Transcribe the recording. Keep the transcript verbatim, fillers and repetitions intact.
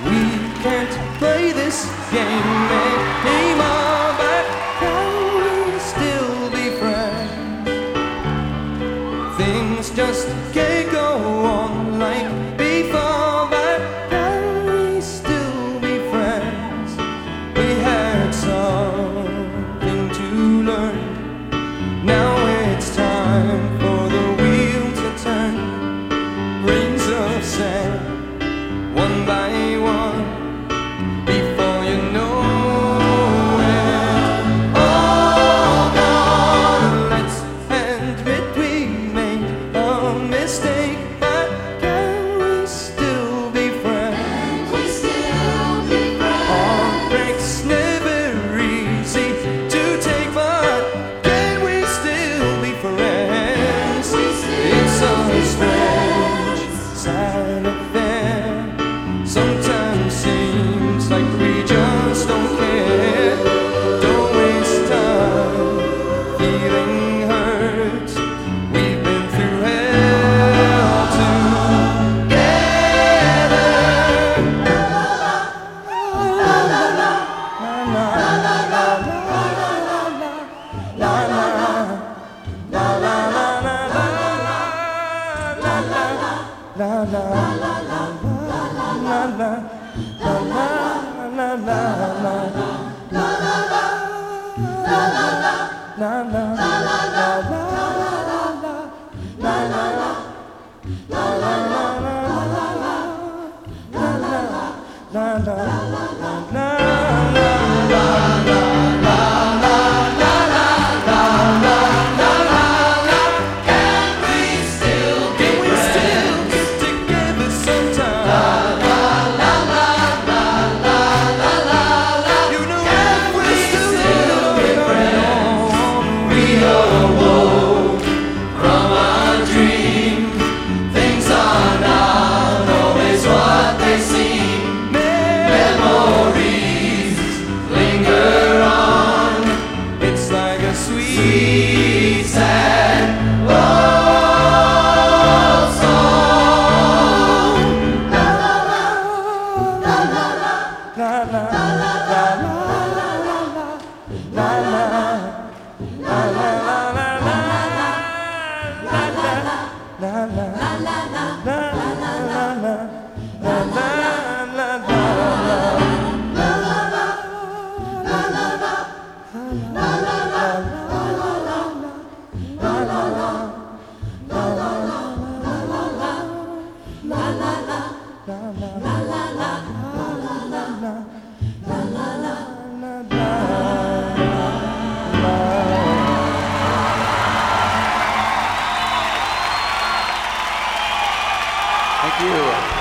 We can't play this game anymore, but can we still be friends? Things just can't go on like before, but can we still be friends? We had something to learn. Now it's time for the wheel to turn. Grains of sand, one by one, before you know it, all gone. Let's admit we made a mistake, but can we still be friends? Can we still be friends? Heartbreak's never easy to take, but can we still be friends? Can we still It's so be strange, sad affair. Sometimes seems like we just don't care. Don't waste time feeling hurt. We've been through hell together. La la la la la la la la la la la la la la la sweet, sad love song. La la la la la la la la la la Thank you.